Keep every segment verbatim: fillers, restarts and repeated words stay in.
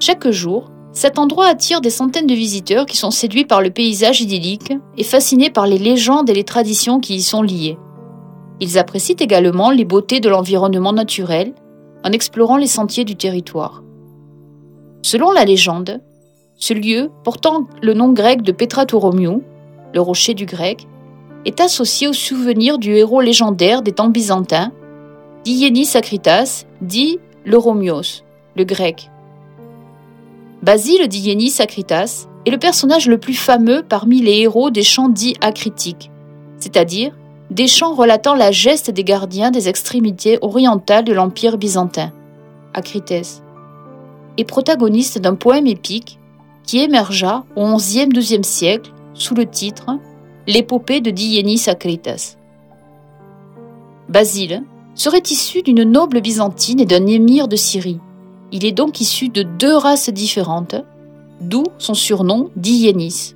Chaque jour, cet endroit attire des centaines de visiteurs qui sont séduits par le paysage idyllique et fascinés par les légendes et les traditions qui y sont liées. Ils apprécient également les beautés de l'environnement naturel en explorant les sentiers du territoire. Selon la légende, ce lieu, portant le nom grec de Petra Touromiou, le rocher du grec, est associé au souvenir du héros légendaire des temps byzantins, Diénis Akritas, dit l'Euromios, le grec. Basile Diénis Akritas est le personnage le plus fameux parmi les héros des chants dits acritiques, c'est-à-dire des chants relatant la geste des gardiens des extrémités orientales de l'Empire byzantin, Acrites, et protagoniste d'un poème épique qui émergea au onzième-douzième siècle sous le titre « L'épopée de Diénis Akritas ». Basile serait issu d'une noble byzantine et d'un émir de Syrie. Il est donc issu de deux races différentes, d'où son surnom Diénis.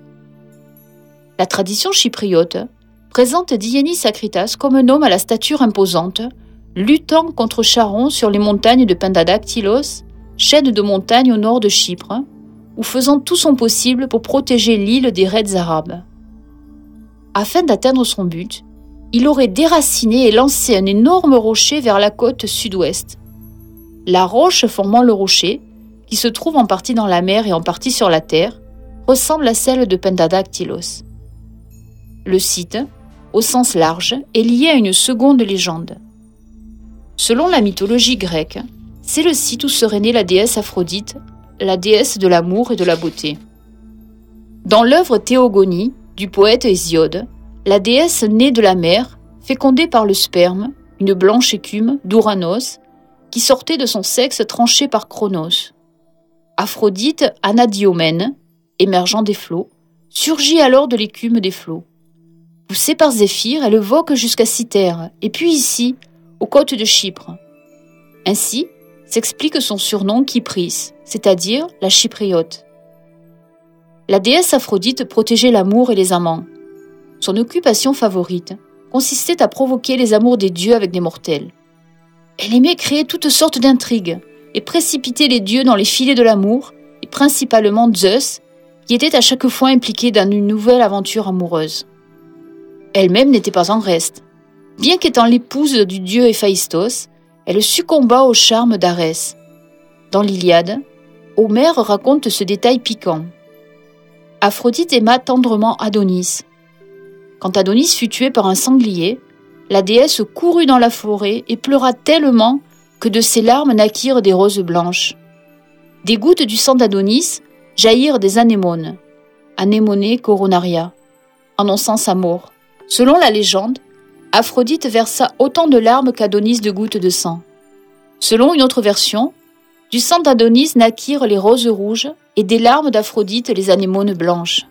La tradition chypriote présente Diénis Akritas comme un homme à la stature imposante, luttant contre Charon sur les montagnes de Pentadactylos, chaîne de montagnes au nord de Chypre, ou faisant tout son possible pour protéger l'île des raids arabes. Afin d'atteindre son but, il aurait déraciné et lancé un énorme rocher vers la côte sud-ouest. La roche formant le rocher, qui se trouve en partie dans la mer et en partie sur la terre, ressemble à celle de Pentadactylos. Le site, au sens large, est lié à une seconde légende. Selon la mythologie grecque, c'est le site où serait née la déesse Aphrodite, la déesse de l'amour et de la beauté. Dans l'œuvre Théogonie du poète Hésiode, la déesse née de la mer, fécondée par le sperme, une blanche écume d'Ouranos, qui sortait de son sexe tranché par Cronos. Aphrodite Anadiomène, émergeant des flots, surgit alors de l'écume des flots. Poussée par Zéphyr, elle vogue jusqu'à Cythère, et puis ici, aux côtes de Chypre. Ainsi s'explique son surnom Kypris, c'est-à-dire la chypriote. La déesse Aphrodite protégeait l'amour et les amants. Son occupation favorite consistait à provoquer les amours des dieux avec des mortels. Elle aimait créer toutes sortes d'intrigues et précipiter les dieux dans les filets de l'amour, et principalement Zeus, qui était à chaque fois impliqué dans une nouvelle aventure amoureuse. Elle-même n'était pas en reste. Bien qu'étant l'épouse du dieu Héphaïstos, elle succomba au charme d'Arès. Dans l'Iliade, Homère raconte ce détail piquant. Aphrodite aima tendrement Adonis. Quand Adonis fut tué par un sanglier, la déesse courut dans la forêt et pleura tellement que de ses larmes naquirent des roses blanches. Des gouttes du sang d'Adonis jaillirent des anémones, anémonées coronaria, annonçant sa mort. Selon la légende, Aphrodite versa autant de larmes qu'Adonis de gouttes de sang. Selon une autre version, du sang d'Adonis naquirent les roses rouges et des larmes d'Aphrodite les anémones blanches.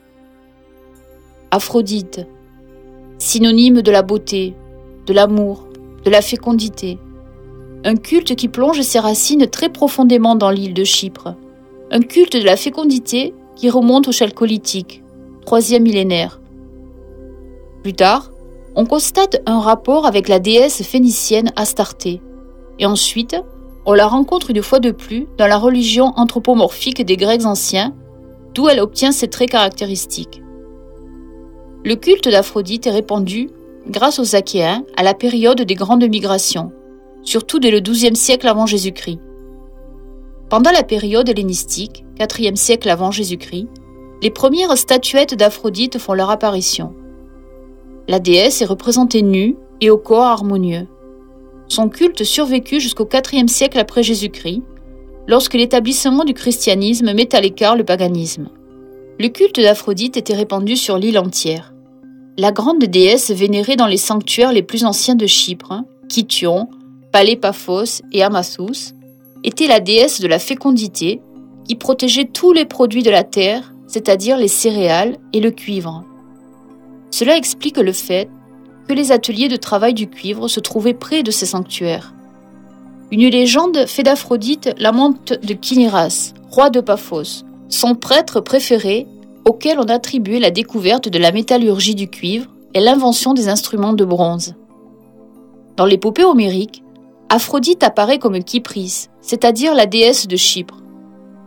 Aphrodite, synonyme de la beauté, de l'amour, de la fécondité. Un culte qui plonge ses racines très profondément dans l'île de Chypre. Un culte de la fécondité qui remonte au chalcolithique, troisième millénaire. Plus tard, on constate un rapport avec la déesse phénicienne Astarté. Et ensuite, on la rencontre une fois de plus dans la religion anthropomorphique des Grecs anciens, d'où elle obtient ses traits caractéristiques. Le culte d'Aphrodite est répandu, grâce aux Achéens, à la période des grandes migrations, surtout dès le douzième siècle avant Jésus-Christ. Pendant la période hellénistique, quatrième siècle avant Jésus-Christ, les premières statuettes d'Aphrodite font leur apparition. La déesse est représentée nue et au corps harmonieux. Son culte survécut jusqu'au quatrième siècle après Jésus-Christ, lorsque l'établissement du christianisme met à l'écart le paganisme. Le culte d'Aphrodite était répandu sur l'île entière. La grande déesse vénérée dans les sanctuaires les plus anciens de Chypre, Kithion, Palépaphos et Amathous, était la déesse de la fécondité qui protégeait tous les produits de la terre, c'est-à-dire les céréales et le cuivre. Cela explique le fait que les ateliers de travail du cuivre se trouvaient près de ces sanctuaires. Une légende fait d'Aphrodite l'amante de Kinéras, roi de Paphos, son prêtre préféré auquel on attribuait la découverte de la métallurgie du cuivre et l'invention des instruments de bronze. Dans l'épopée homérique, Aphrodite apparaît comme Kypris, c'est-à-dire la déesse de Chypre.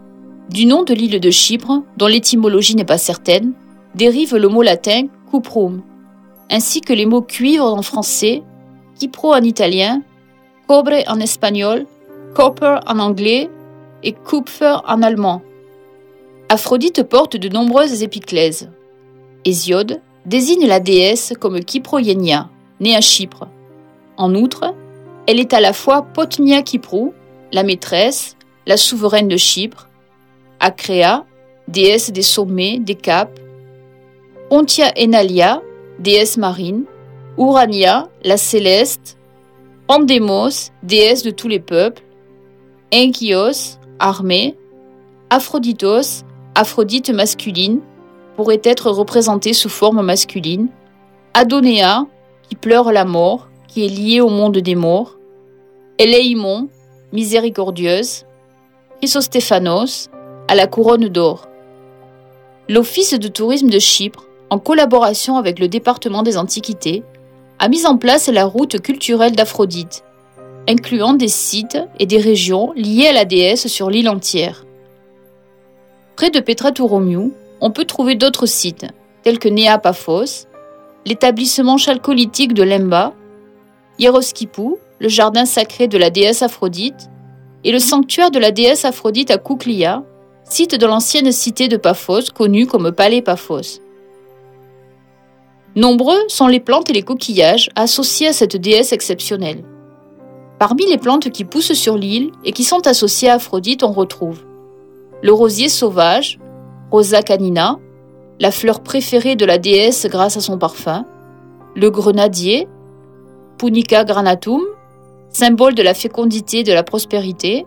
Du nom de l'île de Chypre, dont l'étymologie n'est pas certaine, dérive le mot latin cuprum, ainsi que les mots cuivre en français, Kypro en italien, cobre en espagnol, copper en anglais et Kupfer en allemand. Aphrodite porte de nombreuses épiclèses. Hésiode désigne la déesse comme Kyproienia, née à Chypre. En outre, elle est à la fois Potnia Kyprou, la maîtresse, la souveraine de Chypre, Acrea, déesse des sommets, des caps, Pontia Enalia, déesse marine, Urania, la céleste, Pandemos, déesse de tous les peuples, Enkios, armée, Aphroditos, Aphrodite masculine, pourrait être représentée sous forme masculine, Adonéa, qui pleure la mort, qui est liée au monde des morts, Éléimon, miséricordieuse, Chrysostéphanos, à la couronne d'or. L'Office de tourisme de Chypre, en collaboration avec le département des Antiquités, a mis en place la route culturelle d'Aphrodite, incluant des sites et des régions liées à la déesse sur l'île entière. Près de Petra-Touromiou, on peut trouver d'autres sites, tels que Néa Paphos, l'établissement chalcolithique de Lemba, Hieroskipou, le jardin sacré de la déesse Aphrodite, et le sanctuaire de la déesse Aphrodite à Kouklia, site de l'ancienne cité de Paphos connue comme Palais Paphos. Nombreux sont les plantes et les coquillages associés à cette déesse exceptionnelle. Parmi les plantes qui poussent sur l'île et qui sont associées à Aphrodite, on retrouve le rosier sauvage, Rosa canina, la fleur préférée de la déesse grâce à son parfum, le grenadier, Punica granatum, symbole de la fécondité et de la prospérité,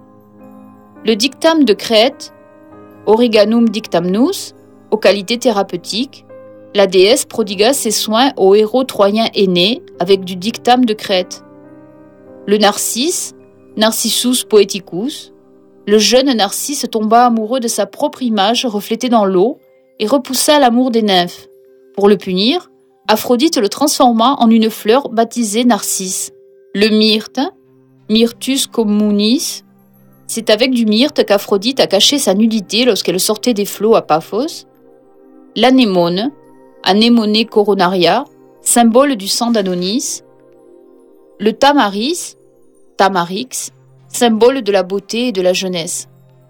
le dictame de Crète, Origanum dictamnus, aux qualités thérapeutiques, la déesse prodigua ses soins aux héros troyens aînés avec du dictame de Crète. Le narcisse, Narcissus poeticus, le jeune Narcisse tomba amoureux de sa propre image reflétée dans l'eau et repoussa l'amour des nymphes. Pour le punir, Aphrodite le transforma en une fleur baptisée Narcisse. Le myrte, Myrtus communis, c'est avec du myrte qu'Aphrodite a caché sa nudité lorsqu'elle sortait des flots à Paphos. L'anémone, Anémone coronaria, symbole du sang d'Adonis. Le tamaris, Tamarix, symbole de la beauté et de la jeunesse.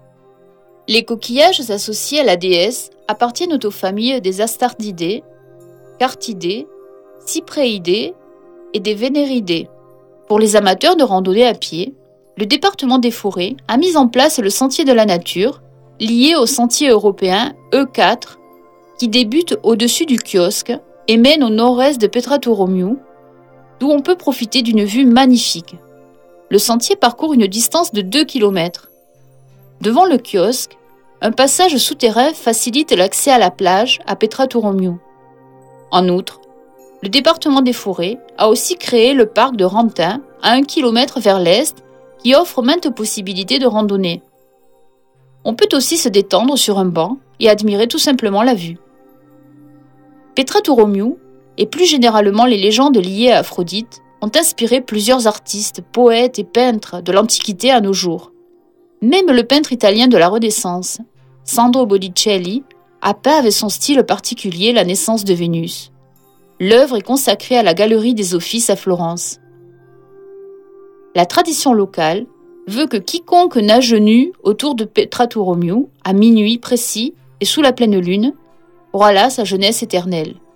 Les coquillages associés à la déesse appartiennent aux familles des Astardidés, Cartidés, Cypréidés et des Vénéridés. Pour les amateurs de randonnée à pied, le département des forêts a mis en place le Sentier de la Nature, lié au Sentier européen E quatre, qui débute au-dessus du kiosque et mène au nord-est de Petra-Touromiou, d'où on peut profiter d'une vue magnifique. Le sentier parcourt une distance de deux kilomètres. Devant le kiosque, un passage souterrain facilite l'accès à la plage à Petra-Touromiou. En outre, le département des forêts a aussi créé le parc de Rantin à un kilomètre vers l'est qui offre maintes possibilités de randonnée. On peut aussi se détendre sur un banc et admirer tout simplement la vue. Petra-Touromiou, et plus généralement les légendes liées à Aphrodite, ont inspiré plusieurs artistes, poètes et peintres de l'Antiquité à nos jours. Même le peintre italien de la Renaissance, Sandro Botticelli, a peint avec son style particulier la naissance de Vénus. L'œuvre est consacrée à la Galerie des Offices à Florence. La tradition locale veut que quiconque nage nu autour de Petra-Touromiou, à minuit précis et sous la pleine lune, aura là sa jeunesse éternelle.